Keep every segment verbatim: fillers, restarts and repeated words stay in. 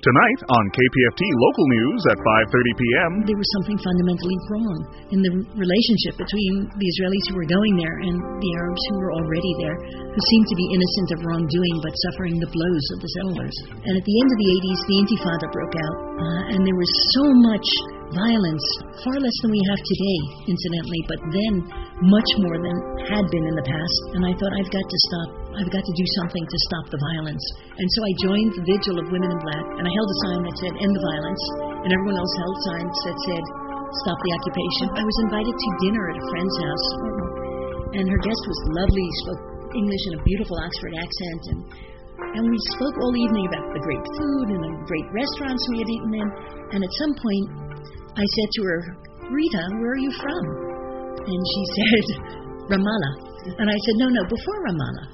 Tonight on K P F T Local News at five thirty p.m. There was something fundamentally wrong in the relationship between the Israelis who were going there and the Arabs who were already there, who seemed to be innocent of wrongdoing but suffering the blows of the settlers. And at the end of the eighties, the Intifada broke out, uh, and there was so much violence, far less than we have today, incidentally, but then much more than had been in the past. And I thought, I've got to stop. I've got to do something to stop the violence. And so I joined the Vigil of Women in Black, and I held a sign that said, end the violence, and everyone else held signs that said, stop the occupation. I was invited to dinner at a friend's house, and her guest was lovely, spoke English in a beautiful Oxford accent, and and we spoke all evening about the great food and the great restaurants we had eaten in. And at some point, I said to her, Rita, where are you from? And she said, Ramallah. And I said, no, no, before Ramallah.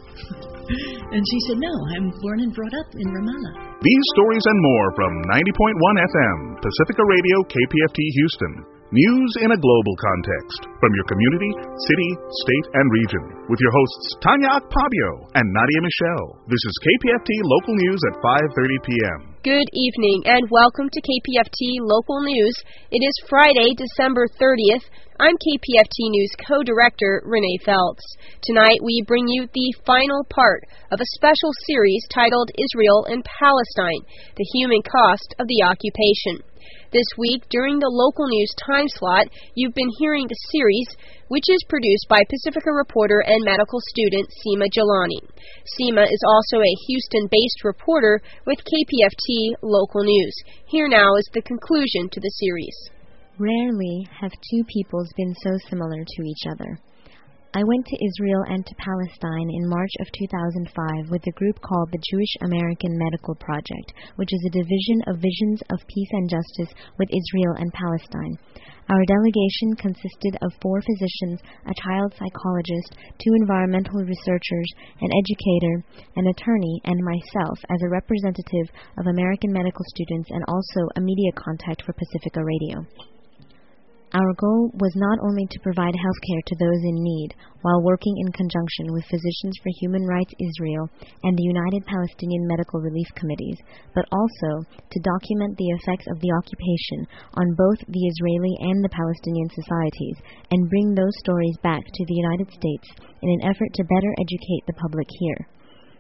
And she said, no, I'm born and brought up in Ramallah. These stories and more from ninety point one F M, Pacifica Radio, K P F T Houston. News in a global context from your community, city, state, and region. With your hosts, Tanya Akpabio and Nadia Michelle. This is K P F T Local News at five thirty p.m. Good evening and welcome to K P F T Local News. It is Friday, December thirtieth. I'm K P F T News co-director Renee Feltz. Tonight we bring you the final part of a special series titled Israel and Palestine, the Human Cost of the Occupation. This week, during the Local News time slot, you've been hearing the series, which is produced by Pacifica reporter and medical student Seema Jelani. Seema is also a Houston-based reporter with K P F T Local News. Here now is the conclusion to the series. Rarely have two peoples been so similar to each other. I went to Israel and to Palestine in March of two thousand five with a group called the Jewish American Medical Project, which is a division of Visions of Peace and Justice with Israel and Palestine. Our delegation consisted of four physicians, a child psychologist, two environmental researchers, an educator, an attorney, and myself as a representative of American medical students and also a media contact for Pacifica Radio. Our goal was not only to provide health care to those in need, while working in conjunction with Physicians for Human Rights Israel and the United Palestinian Medical Relief Committees, but also to document the effects of the occupation on both the Israeli and the Palestinian societies, and bring those stories back to the United States in an effort to better educate the public here.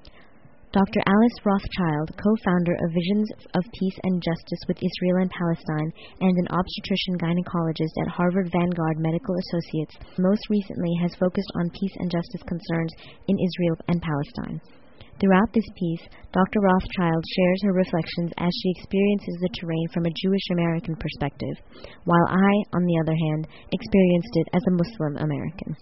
Doctor Alice Rothschild, co-founder of Visions of Peace and Justice with Israel and Palestine and an obstetrician-gynecologist at Harvard Vanguard Medical Associates, most recently has focused on peace and justice concerns in Israel and Palestine. Throughout this piece, Doctor Rothschild shares her reflections as she experiences the terrain from a Jewish-American perspective, while I, on the other hand, experienced it as a Muslim American.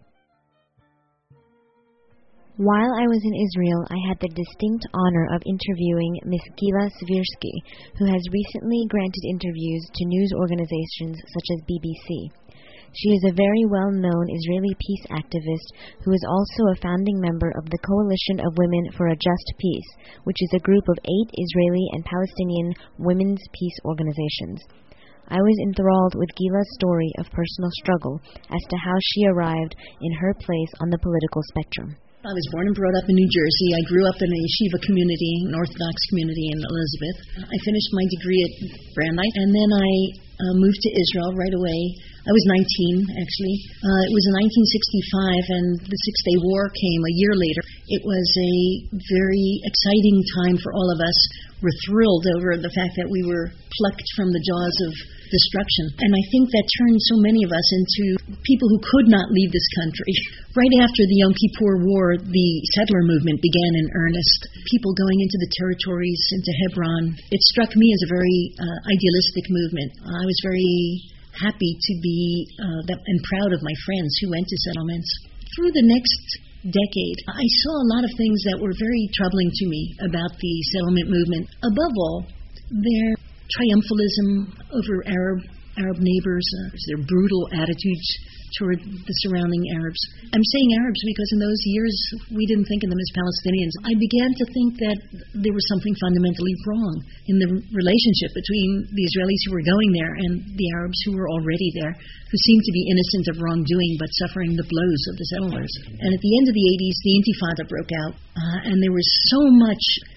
While I was in Israel, I had the distinct honor of interviewing Miss Gila Svirsky, who has recently granted interviews to news organizations such as B B C. She is a very well-known Israeli peace activist who is also a founding member of the Coalition of Women for a Just Peace, which is a group of eight Israeli and Palestinian women's peace organizations. I was enthralled with Gila's story of personal struggle as to how she arrived in her place on the political spectrum. I was born and brought up in New Jersey. I grew up in a yeshiva community, an Orthodox community in Elizabeth. I finished my degree at Brandeis, and then I uh, moved to Israel right away. I was nineteen, actually. Uh, it was in nineteen sixty-five, and the Six-Day War came a year later. It was a very exciting time for all of us. We're thrilled over the fact that we were plucked from the jaws of destruction. And I think that turned so many of us into people who could not leave this country. Right after the Yom Kippur War, the settler movement began in earnest. People going into the territories, into Hebron. It struck me as a very uh, idealistic movement. I was very happy to be uh, that, and proud of my friends who went to settlements. Through the next decade, I saw a lot of things that were very troubling to me about the settlement movement. Above all, their triumphalism over Arab Arab neighbors, uh, their brutal attitudes toward the surrounding Arabs. I'm saying Arabs because in those years we didn't think of them as Palestinians. I began to think that there was something fundamentally wrong in the relationship between the Israelis who were going there and the Arabs who were already there, who seemed to be innocent of wrongdoing but suffering the blows of the settlers. And at the end of the eighties, the Intifada broke out, uh, and there was so much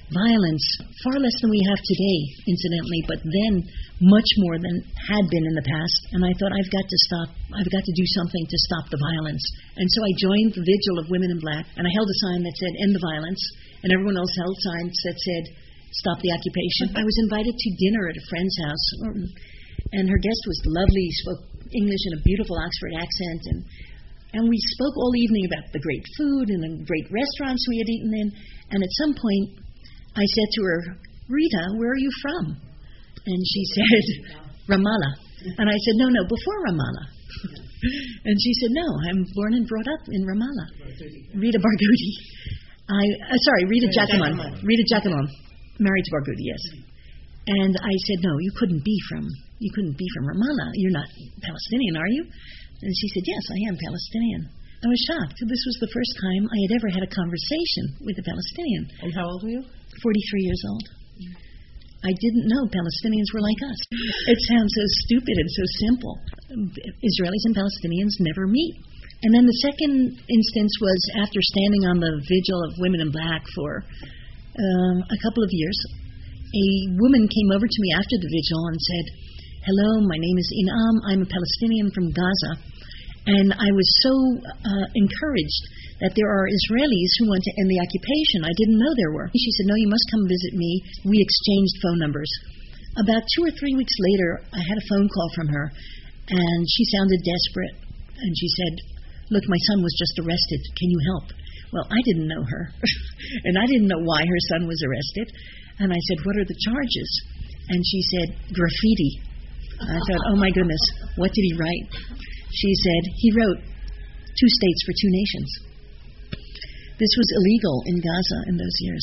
violence, far less than we have today, incidentally, but then much more than had been in the past. And I thought, I've got to stop, I've got to do something to stop the violence. And so I joined the Vigil of Women in Black, and I held a sign that said, end the violence, and everyone else held signs that said, stop the occupation. I was invited to dinner at a friend's house, and her guest was lovely, spoke English in a beautiful Oxford accent, and and we spoke all evening about the great food and the great restaurants we had eaten in. And at some point, I said to her, Rita, where are you from? And she said, Ramallah. And I said, no, no, before Ramallah. And she said, no, I'm born and brought up in Ramallah. Rita Barghouti. I, uh, sorry, Rita Giacomon. Rita Giacomon. Married to Barghouti, yes. And I said, no, you couldn't be from, you couldn't be from Ramallah. You're not Palestinian, are you? And she said, yes, I am Palestinian. I was shocked. This was the first time I had ever had a conversation with a Palestinian. And how old were you? forty-three years old. I didn't know Palestinians were like us. It sounds so stupid and so simple. Israelis and Palestinians never meet. And then the second instance was after standing on the Vigil of Women in Black for um, a couple of years, a woman came over to me after the vigil and said, hello, my name is Inam, I'm a Palestinian from Gaza, and I was so uh, encouraged that there are Israelis who want to end the occupation. I didn't know there were. She said, no, you must come visit me. We exchanged phone numbers. About two or three weeks later, I had a phone call from her, and she sounded desperate, and she said, look, my son was just arrested. Can you help? Well, I didn't know her, and I didn't know why her son was arrested. And I said, what are the charges? And she said, graffiti. I thought, oh my goodness, what did he write? She said, he wrote, two states for two nations. This was illegal in Gaza in those years.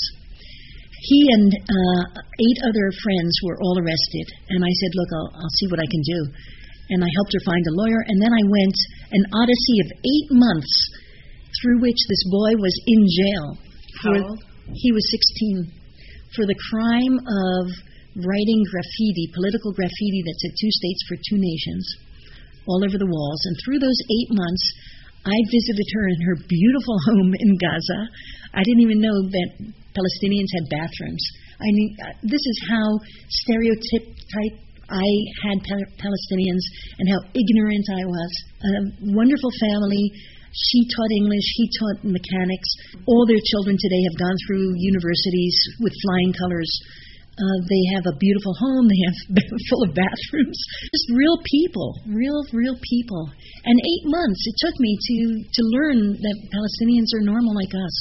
He and uh, eight other friends were all arrested, and I said, look, I'll, I'll see what I can do. And I helped her find a lawyer, and then I went an odyssey of eight months through which this boy was in jail. For, How old? He was sixteen, for the crime of writing graffiti, political graffiti that said two states for two nations, all over the walls. And through those eight months, I visited her in her beautiful home in Gaza. I didn't even know that Palestinians had bathrooms. I mean, this is how stereotyped I had pa- Palestinians and how ignorant I was. A wonderful family. She taught English, he taught mechanics. All their children today have gone through universities with flying colors. Uh, they have a beautiful home. They have full of bathrooms. Just real people, real, real people. And eight months it took me to, to learn that Palestinians are normal like us.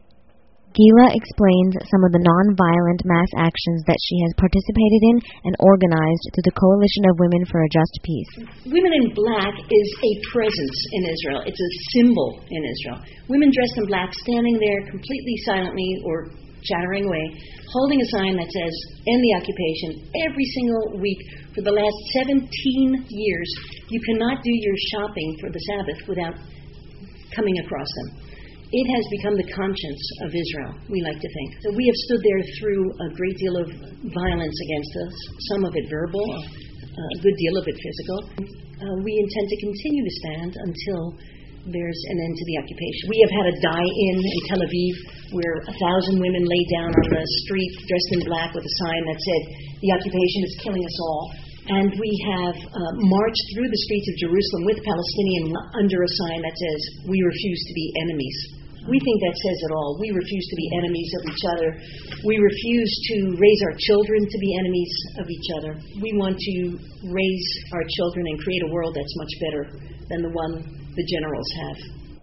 Gila explains some of the non-violent mass actions that she has participated in and organized through the Coalition of Women for a Just Peace. Women in Black is a presence in Israel. It's a symbol in Israel. Women dressed in black standing there completely silently or chattering away, holding a sign that says, end the occupation, every single week for the last seventeen years. You cannot do your shopping for the Sabbath without coming across them. It has become the conscience of Israel, we like to think. So we have stood there through a great deal of violence against us, some of it verbal, a good deal of it physical. Uh, we intend to continue to stand until there's an end to the occupation. We have had a die-in in Tel Aviv where a thousand women lay down on the street dressed in black with a sign that said, the occupation is killing us all. And we have uh, marched through the streets of Jerusalem with Palestinians under a sign that says, we refuse to be enemies. We think that says it all. We refuse to be enemies of each other. We refuse to raise our children to be enemies of each other. We want to raise our children and create a world that's much better than the one the generals have.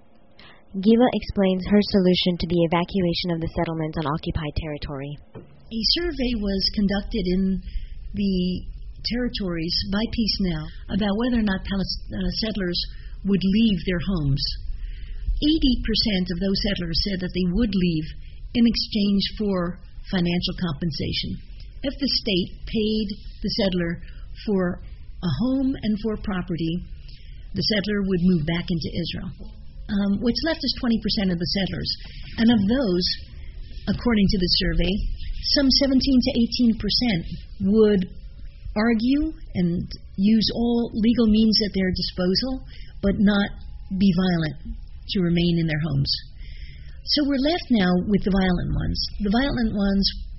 Gila explains her solution to the evacuation of the settlements on occupied territory. A survey was conducted in the territories by Peace Now about whether or not Palest- uh, settlers would leave their homes. eighty percent of those settlers said that they would leave in exchange for financial compensation. If the state paid the settler for a home and for property, the settler would move back into Israel. Um, what's left is twenty percent of the settlers. And of those, according to the survey, some seventeen to eighteen percent would argue and use all legal means at their disposal, but not be violent to remain in their homes. So we're left now with the violent ones. The violent ones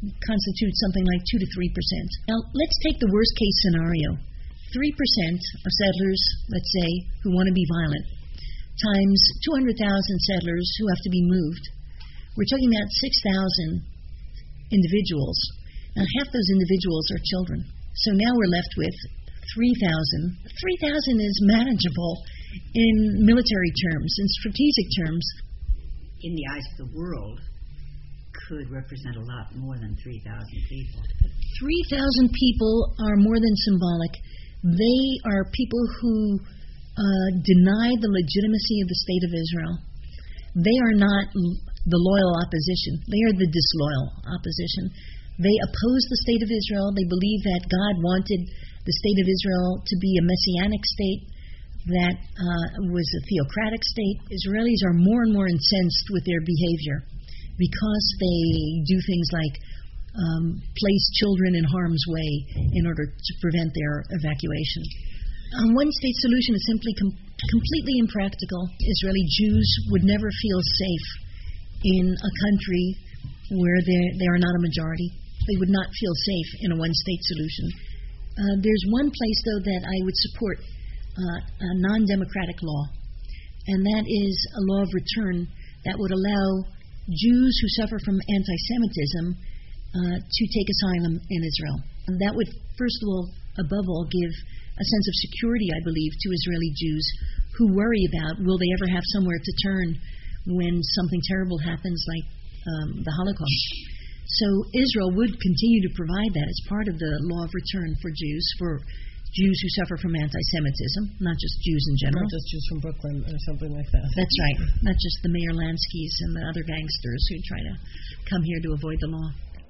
constitutes something like two to three percent. Now, let's take the worst case scenario. three percent of settlers, let's say, who want to be violent, times two hundred thousand settlers who have to be moved. We're talking about six thousand individuals. Now, half those individuals are children. So now we're left with three thousand. three thousand is manageable in military terms, in strategic terms. In the eyes of the world, could represent a lot more than three thousand people. three thousand people are more than symbolic. They are people who uh, deny the legitimacy of the State of Israel. They are not l- the loyal opposition. They are the disloyal opposition. They oppose the State of Israel. They believe that God wanted the State of Israel to be a messianic state that uh, was a theocratic state. Israelis are more and more incensed with their behavior because they do things like um, place children in harm's way in order to prevent their evacuation. A one-state solution is simply com- completely impractical. Israeli Jews would never feel safe in a country where they are not a majority. They would not feel safe in a one-state solution. Uh, there's one place, though, that I would support uh, a non-democratic law, and that is a law of return that would allow Jews who suffer from anti-Semitism uh, to take asylum in Israel. And that would, first of all, above all, give a sense of security, I believe, to Israeli Jews who worry about will they ever have somewhere to turn when something terrible happens like um, the Holocaust. So Israel would continue to provide that as part of the law of return for Jews, for Jews who suffer from anti-Semitism, not just Jews in general. Not just Jews from Brooklyn or something like that. That's right. Not just the Meir Lanskys and the other gangsters who try to come here to avoid the law.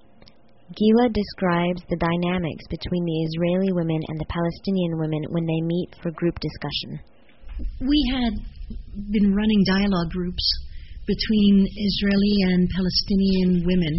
Gila describes the dynamics between the Israeli women and the Palestinian women when they meet for group discussion. We had been running dialogue groups between Israeli and Palestinian women,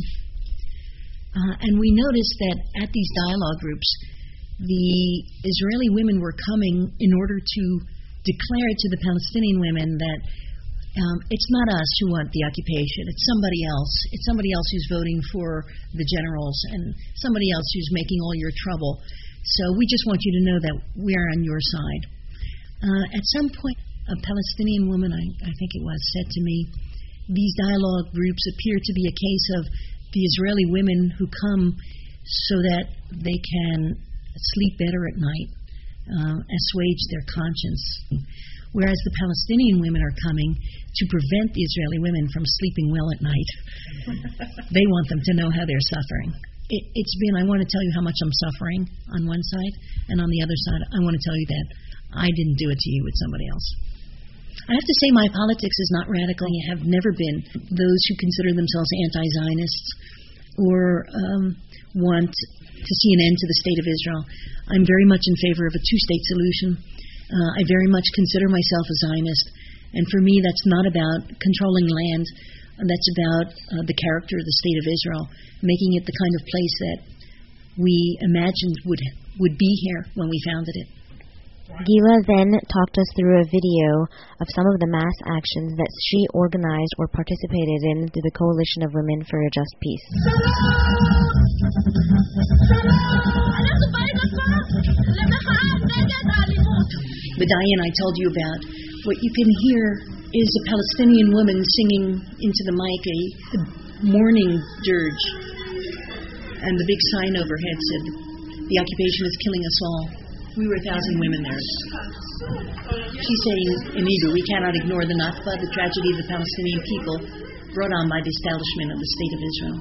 uh, and we noticed that at these dialogue groups, the Israeli women were coming in order to declare to the Palestinian women that Um, it's not us who want the occupation. It's somebody else. It's somebody else who's voting for the generals and somebody else who's making all your trouble. So we just want you to know that we're on your side. Uh, at some point, a Palestinian woman, I, I think it was, said to me, these dialogue groups appear to be a case of the Israeli women who come so that they can sleep better at night, uh, assuage their conscience. Whereas the Palestinian women are coming to prevent the Israeli women from sleeping well at night. They want them to know how they're suffering. It, it's been, I want to tell you how much I'm suffering on one side, and on the other side, I want to tell you that I didn't do it to you, it's somebody else. I have to say my politics is not radical. I have never been those who consider themselves anti-Zionists or um, want to see an end to the State of Israel. I'm very much in favor of a two-state solution. Uh, I very much consider myself a Zionist, and for me that's not about controlling land, that's about uh, the character of the State of Israel, making it the kind of place that we imagined would would be here when we founded it. Gila then talked us through a video of some of the mass actions that she organized or participated in through the Coalition of Women for a Just Peace. The Dayan I told you about, what you can hear is a Palestinian woman singing into the mic a, a mourning dirge. And the big sign overhead said, "The occupation is killing us all." We were a thousand women there. She's saying in Hebrew, we cannot ignore the Nakba, the tragedy of the Palestinian people brought on by the establishment of the State of Israel.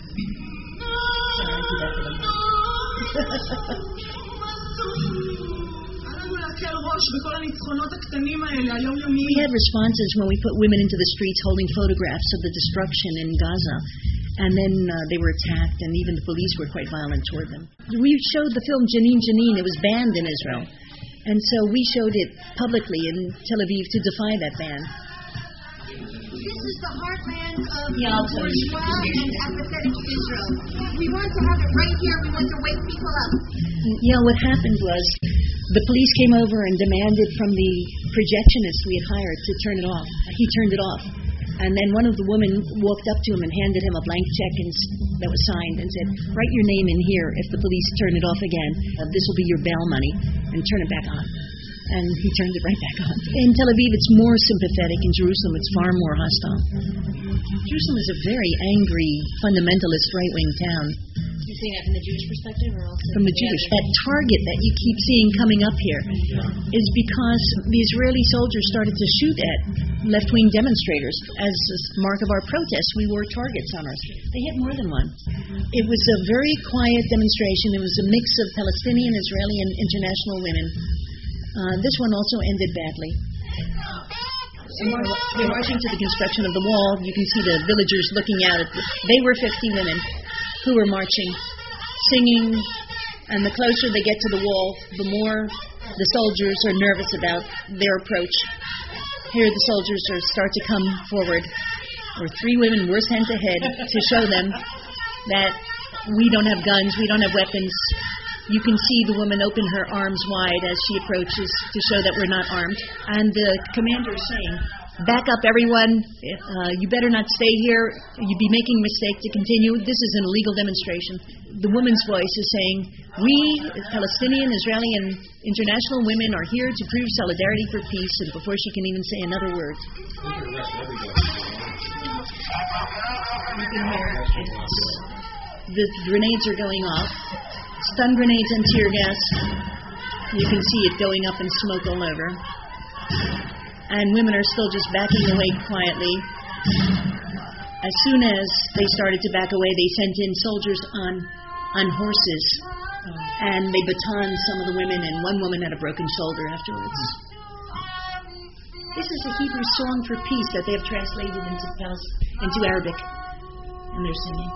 We had responses when we put women into the streets holding photographs of the destruction in Gaza, and then uh, they were attacked, and even the police were quite violent toward them. We showed the film Janine Janine. It was banned in Israel, and so we showed it publicly in Tel Aviv to defy that ban. This is the heartland of Yeah, I'll tell you. bourgeois and apathetic Israel. We want to have it right here. We want to wake people up. Yeah, what happened was the police came over and demanded from the projectionist we had hired to turn it off. He turned it off. And then one of the women walked up to him and handed him a blank check and that was signed and said, write your name in here if the police turn it off again. Uh, this will be your bail money, and turn it back on. And he turned it right back on. In Tel Aviv, it's more sympathetic. In Jerusalem, it's far more hostile. Jerusalem is a very angry, fundamentalist, right-wing town. You see that from the Jewish perspective, or also from the Jewish? That target that you keep seeing coming up here is because the Israeli soldiers started to shoot at left-wing demonstrators. As a mark of our protest, we wore targets on us. They hit more than one. It was a very quiet demonstration. It was a mix of Palestinian, Israeli, and international women. Uh, this one also ended badly. They're marching to the construction of the wall. You can see the villagers looking out at it. They were fifty women who were marching, singing, and the closer they get to the wall, the more the soldiers are nervous about their approach. Here the soldiers are, start to come forward, or three women were sent ahead to show them that we don't have guns, we don't have weapons. You can see the woman open her arms wide as she approaches to show that we're not armed. And the commander is saying, back up everyone, uh, you better not stay here, you'd be making a mistake to continue. This is an illegal demonstration. The woman's voice is saying, we, Palestinian, Israeli, and international women are here to prove solidarity for peace, and before she can even say another word. You can hear it's, the grenades are going off. Stun grenades and tear gas. You can see it going up in smoke all over. And women are still just backing away quietly. As soon as they started to back away, they sent in soldiers on on horses. And they batoned some of the women, and one woman had a broken shoulder afterwards. This is a Hebrew song for peace that they have translated into, into Arabic. And they're singing.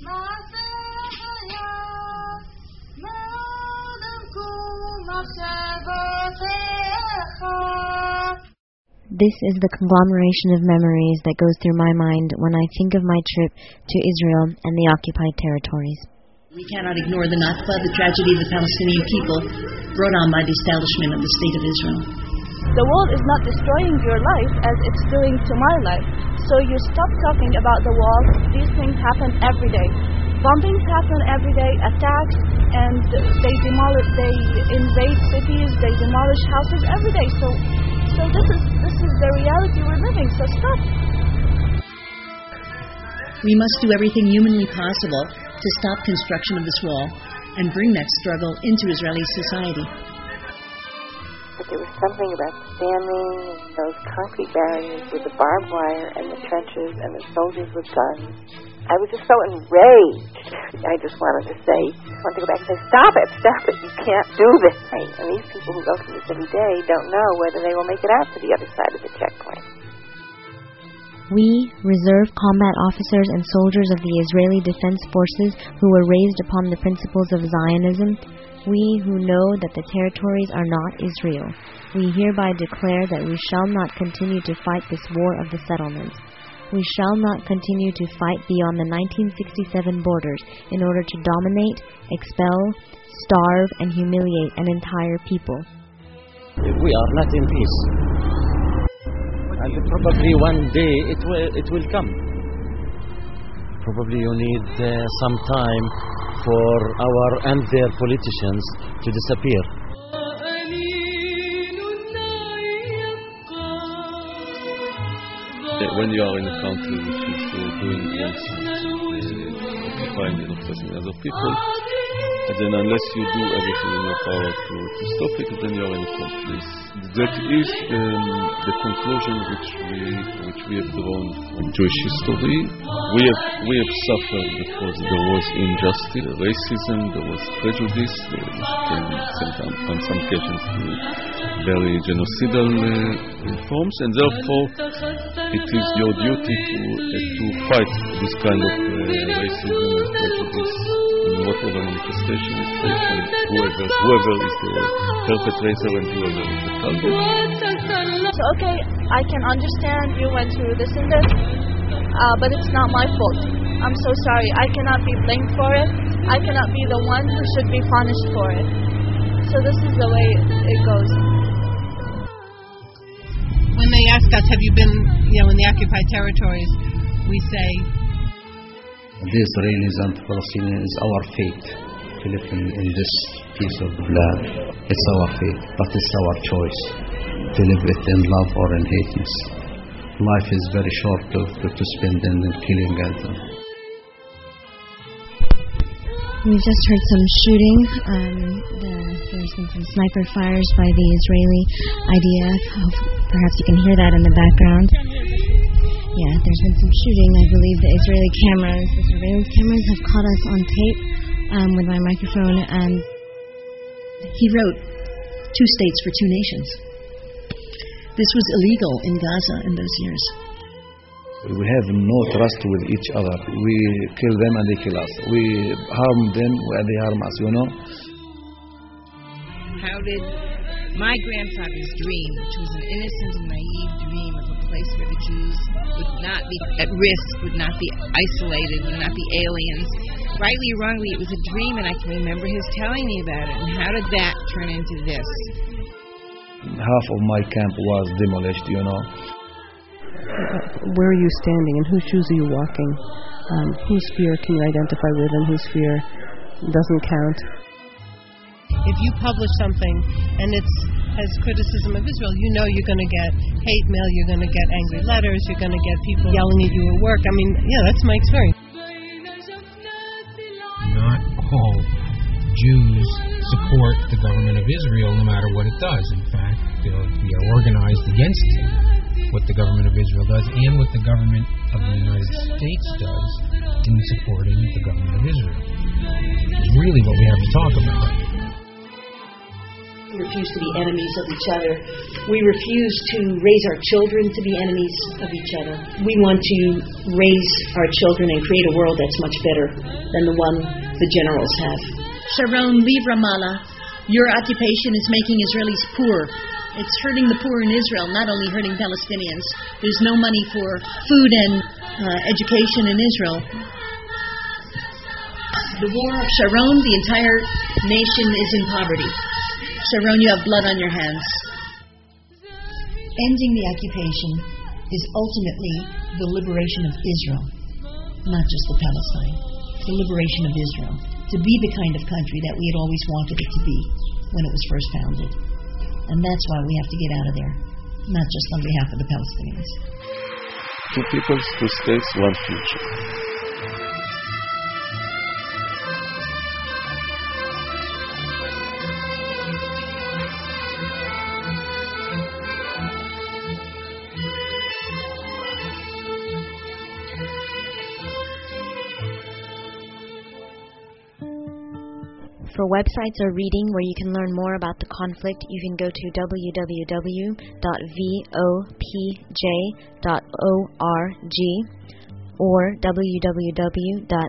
This is the conglomeration of memories that goes through my mind when I think of my trip to Israel and the occupied territories. We cannot ignore the Nakba, the tragedy of the Palestinian people brought on by the establishment of the State of Israel. The wall is not destroying your life as it's doing to my life. So you stop talking about the wall. These things happen every day. Bombings happen every day, attacks, and they demolish, they invade cities, they demolish houses every day. So, so this is this is the reality we're living. So stop. We must do everything humanly possible to stop construction of this wall and bring that struggle into Israeli society. But there was something about standing in those concrete barriers with the barbed wire and the trenches and the soldiers with guns. I was just so enraged. I just wanted to say, I want to go back and say, stop it, stop it, you can't do this. And these people who go through this every day don't know whether they will make it out to the other side of the checkpoint. We, reserve combat officers and soldiers of the Israeli Defense Forces who were raised upon the principles of Zionism, we who know that the territories are not Israel, we hereby declare that we shall not continue to fight this war of the settlements. We shall not continue to fight beyond the nineteen sixty-seven borders in order to dominate, expel, starve, and humiliate an entire people. We are not in peace. And probably one day it will, it will come. Probably you need uh, some time for our and their politicians to disappear. When you are in a country which is uh, doing wrong things, uh, occupying and oppressing other people, and then unless you do everything in your power to, to stop it, then you are in a conflict. That is um, the conclusion which we which we have drawn from Jewish history. We have we have suffered because there was injustice, racism, there was prejudice, there was sometimes on some occasions very genocidal uh, forms, and therefore it is your duty to uh, to fight this kind of uh, racism and prejudice in whatever manifestation it takes, and whoever whoever is the perpetrator and whoever is the target. So okay, I can understand you went through this and this, uh, but it's not my fault. I'm so sorry. I cannot be blamed for it. I cannot be the one who should be punished for it. So this is the way it goes. When they ask us, have you been, you know, in the occupied territories, we say, The Israelis and Palestinians is our fate to live in, in this piece of land. It's our fate, but it's our choice to live it in love or in hateness. Life is very short to, to, to spend in killing and uh, We've just heard some shooting. Um, the, there's been some sniper fires by the Israeli I D F. Oh, perhaps you can hear that in the background. Yeah, there's been some shooting. I believe the Israeli cameras, the surveillance cameras, have caught us on tape um, with my microphone. And he wrote, "Two states for two nations." This was illegal in Gaza in those years. We have no trust with each other. We kill them and they kill us. We harm them and they harm us, you know? How did my grandfather's dream, which was an innocent and naive dream of a place where the Jews would not be at risk, would not be isolated, would not be aliens, rightly or wrongly, it was a dream, and I can remember his telling me about it. And how did that turn into this? Half of my camp was demolished, you know. Where are you standing and whose shoes are you walking? Um, whose sphere can you identify with and whose sphere doesn't count? If you publish something and it has criticism of Israel, you know you're going to get hate mail, you're going to get angry letters, you're going to get people yelling at you at work. I mean, yeah, that's my experience. Not all Jews support the government of Israel no matter what it does. In fact, you know, we are organized against what the government of Israel does and what the government of the United States does in supporting the government of Israel. It's really what we have to talk about. We refuse to be enemies of each other. We refuse to raise our children to be enemies of each other. We want to raise our children and create a world that's much better than the one the generals have. Sharon, leave Ramallah. Your occupation is making Israelis poor. It's hurting the poor in Israel, not only hurting Palestinians. There's no money for food and uh, education in Israel. The war of Sharon, the entire nation is in poverty. Sharon, you have blood on your hands. Ending the occupation is ultimately the liberation of Israel, not just of Palestine. It's the liberation of Israel, to be the kind of country that we had always wanted it to be when it was first founded. And that's why we have to get out of there, not just on behalf of the Palestinians. Two peoples, two states, one future. For websites or reading where you can learn more about the conflict, you can go to w w w dot vopj dot org or w w w dot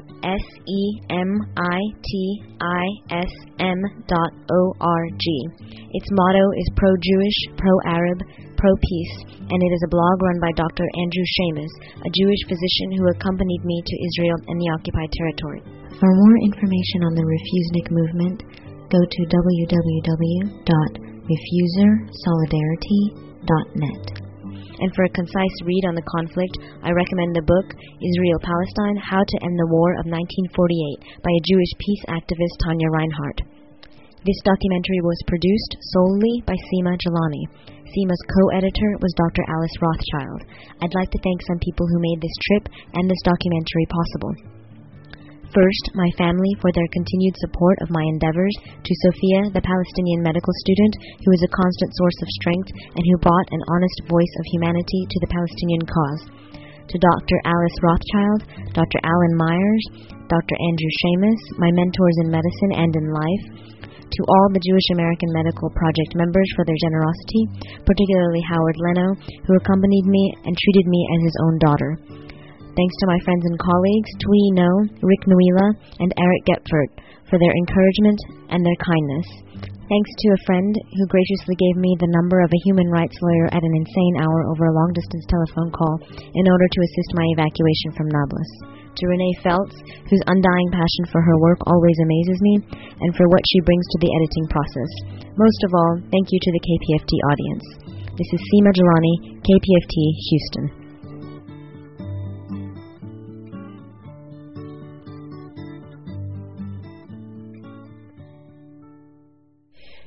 semitism dot org. Its motto is pro-Jewish, pro-Arab, pro-peace, and it is a blog run by Doctor Andrew Shamus, a Jewish physician who accompanied me to Israel and the occupied territory. For more information on the Refusnik movement, go to w w w dot refuser solidarity dot net. And for a concise read on the conflict, I recommend the book Israel-Palestine: How to End the War of nineteen forty-eight by a Jewish peace activist, Tanya Reinhardt. This documentary was produced solely by Seema Jelani. Seema's co-editor was Doctor Alice Rothschild. I'd like to thank some people who made this trip and this documentary possible. First, my family for their continued support of my endeavors, to Sophia, the Palestinian medical student, who is a constant source of strength and who brought an honest voice of humanity to the Palestinian cause, to Doctor Alice Rothschild, Doctor Alan Myers, Doctor Andrew Shamus, my mentors in medicine and in life, to all the Jewish American Medical Project members for their generosity, particularly Howard Leno, who accompanied me and treated me as his own daughter. Thanks to my friends and colleagues, Twee No, Rick Nuila, and Eric Gepfert for their encouragement and their kindness. Thanks to a friend who graciously gave me the number of a human rights lawyer at an insane hour over a long-distance telephone call in order to assist my evacuation from Nablus. To Renee Feltz, whose undying passion for her work always amazes me, and for what she brings to the editing process. Most of all, thank you to the K P F T audience. This is Seema Jelani, K P F T, Houston.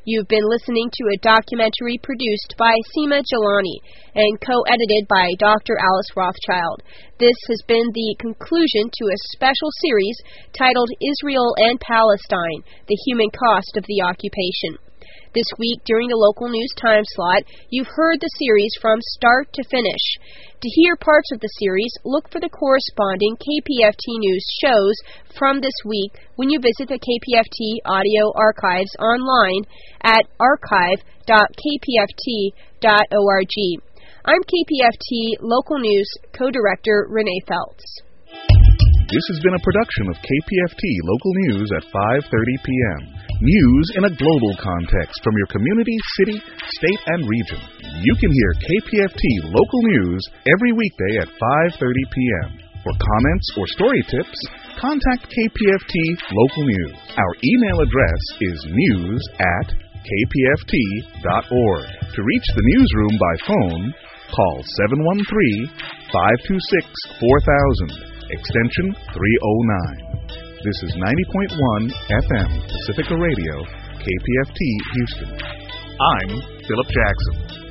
You've been listening to a documentary produced by Seema Jelani and co-edited by Doctor Alice Rothschild. This has been the conclusion to a special series titled Israel and Palestine, The Human Cost of the Occupation. This week, during the local news time slot, you've heard the series from start to finish. To hear parts of the series, look for the corresponding K P F T News shows from this week when you visit the K P F T audio archives online at archive dot k p f t dot org. I'm K P F T Local News Co-Director Renee Feltz. This has been a production of K P F T Local News at five thirty p.m. News in a global context from your community, city, state, and region. You can hear K P F T Local News every weekday at five thirty p.m. For comments or story tips, contact K P F T Local News. Our email address is news at k p f t dot org. To reach the newsroom by phone, call seven one three, five two six, four thousand, extension three oh nine. This is ninety point one F M Pacifica Radio, K P F T Houston. I'm Philip Jackson.